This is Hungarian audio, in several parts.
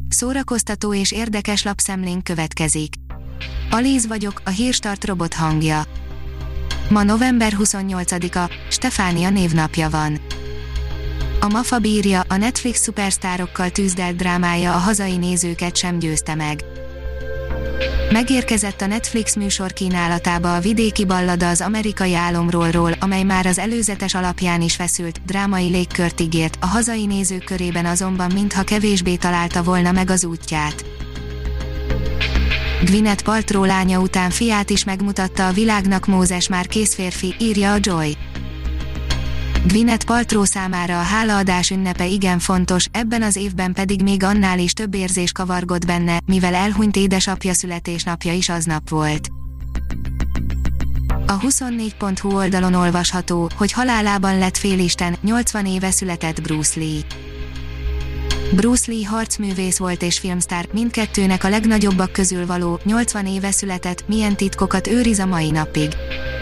Szórakoztató és érdekes lapszemlénk következik. Alíz vagyok, a Hírstart robot hangja. Ma november 28-a, Stefánia névnapja van. A MAFA bírja, a Netflix szupersztárokkal tűzdelt drámája a hazai nézőket sem győzte meg. Megérkezett a Netflix műsor kínálatába a vidéki ballada az amerikai álomról, amely már az előzetes alapján is feszült, drámai légkört ígért, a hazai nézők körében azonban mintha kevésbé találta volna meg az útját. Gwyneth Paltrow lánya után fiát is megmutatta a világnak Mózes már kész férfi, írja a Joy. Gwyneth Paltrow számára a hálaadás ünnepe igen fontos, ebben az évben pedig még annál is több érzés kavargott benne, mivel elhunyt édesapja születésnapja is aznap volt. A 24.hu oldalon olvasható, hogy halálában lett félisten, 80 éve született Bruce Lee. Bruce Lee harcművész volt és filmsztár, mindkettőnek a legnagyobbak közül való, 80 éve született, milyen titkokat őriz a mai napig.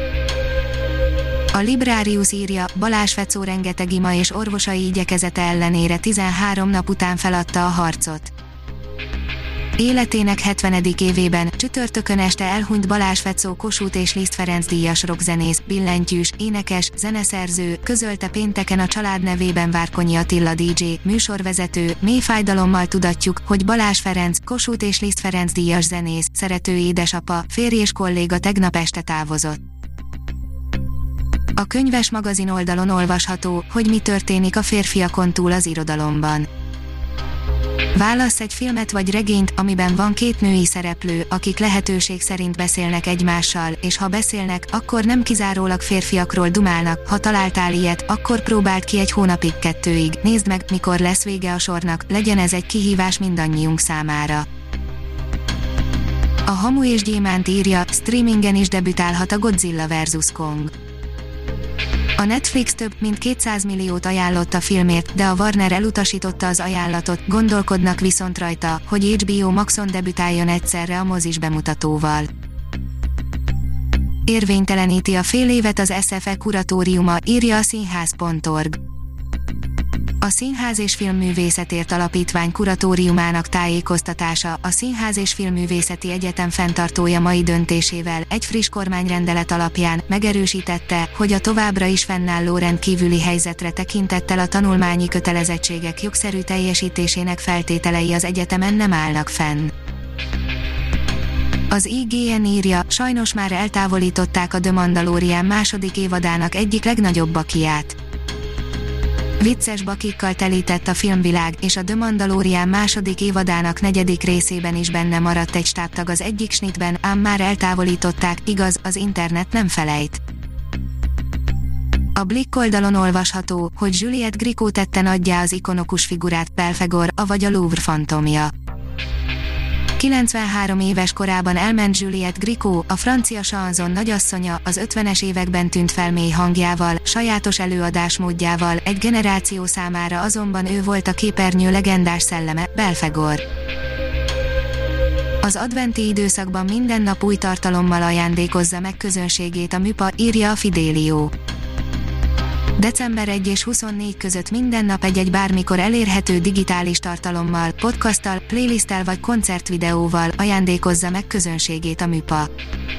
A Librarius írja, Balázs Fecó rengeteg ima és orvosai igyekezete ellenére 13 nap után feladta a harcot. Életének 70. évében, csütörtökön este elhunyt Balázs Fecó Kossuth és Liszt Ferenc díjas rockzenész, billentyűs, énekes, zeneszerző, közölte pénteken a család nevében Várkonyi Attila DJ, műsorvezető, mély fájdalommal tudatjuk, hogy Balázs Ferenc, Kossuth és Liszt Ferenc díjas zenész, szerető édesapa, férj és kolléga tegnap este távozott. A Könyves magazin oldalon olvasható, hogy mi történik a férfiakon túl az irodalomban. Válassz egy filmet vagy regényt, amiben van két női szereplő, akik lehetőség szerint beszélnek egymással, és ha beszélnek, akkor nem kizárólag férfiakról dumálnak, ha találtál ilyet, akkor próbáld ki egy hónapig, 2-ig, nézd meg, mikor lesz vége a sornak, legyen ez egy kihívás mindannyiunk számára. A Hamu és Gyémánt írja, streamingen is debütálhat a Godzilla vs. Kong. A Netflix több mint 200 milliót ajánlott a filmért, de a Warner elutasította az ajánlatot, gondolkodnak viszont rajta, hogy HBO Maxon debütáljon egyszerre a mozis bemutatóval. Érvényteleníti a fél évet az SFE kuratóriuma, írja a színház.org. A Színház és Filmművészetért Alapítvány kuratóriumának tájékoztatása, a Színház és Filmművészeti Egyetem fenntartója mai döntésével, egy friss kormányrendelet alapján megerősítette, hogy a továbbra is fennálló rendkívüli helyzetre tekintettel a tanulmányi kötelezettségek jogszerű teljesítésének feltételei az egyetemen nem állnak fenn. Az IGN írja, sajnos már eltávolították a The Mandalorian második évadának egyik legnagyobb bakiát. Vicces bakikkal telített a filmvilág, és a The Mandalorian második évadának 4. részében is benne maradt egy stábtag az egyik snitben, ám már eltávolították, igaz, az internet nem felejt. A Blick oldalon olvasható, hogy Juliette Gréco tetten adjá az ikonikus figurát, Belphegor, avagy a Louvre fantomja. 93 éves korában elment Juliette Gréco, a francia chanson nagyasszonya, az 50-es években tűnt fel mély hangjával, sajátos előadásmódjával, egy generáció számára azonban ő volt a képernyő legendás szelleme, Belphegor. Az adventi időszakban minden nap új tartalommal ajándékozza meg közönségét a műpa, írja a Fidelio. December 1 és 24 között minden nap egy bármikor elérhető digitális tartalommal, podcasttal, playlisttel vagy koncertvideóval ajándékozza meg közönségét a műpa.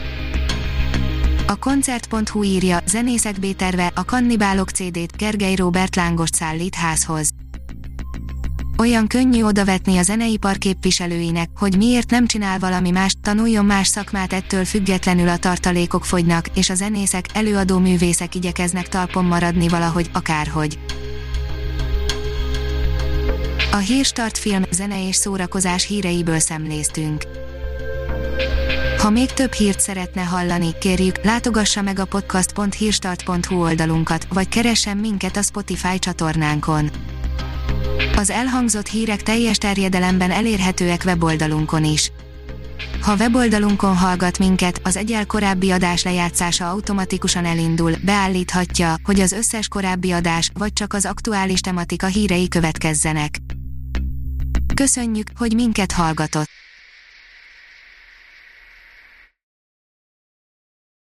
A koncert.hu írja, zenészek B-terve, a Kannibálok CD-t, Gergely Róbert lángost szállít házhoz. Olyan könnyű odavetni a zeneipar képviselőinek, hogy miért nem csinál valami mást, tanuljon más szakmát, ettől függetlenül a tartalékok fogynak, és a zenészek, előadó művészek igyekeznek talpon maradni valahogy, akárhogy. A Hírstart film, zene és szórakozás híreiből szemléztünk. Ha még több hírt szeretne hallani, kérjük, látogassa meg a podcast.hírstart.hu oldalunkat, vagy keressen minket a Spotify csatornánkon. Az elhangzott hírek teljes terjedelemben elérhetőek weboldalunkon is. Ha weboldalunkon hallgat minket, az egyel korábbi adás lejátszása automatikusan elindul, beállíthatja, hogy az összes korábbi adás, vagy csak az aktuális tematika hírei következzenek. Köszönjük, hogy minket hallgatott!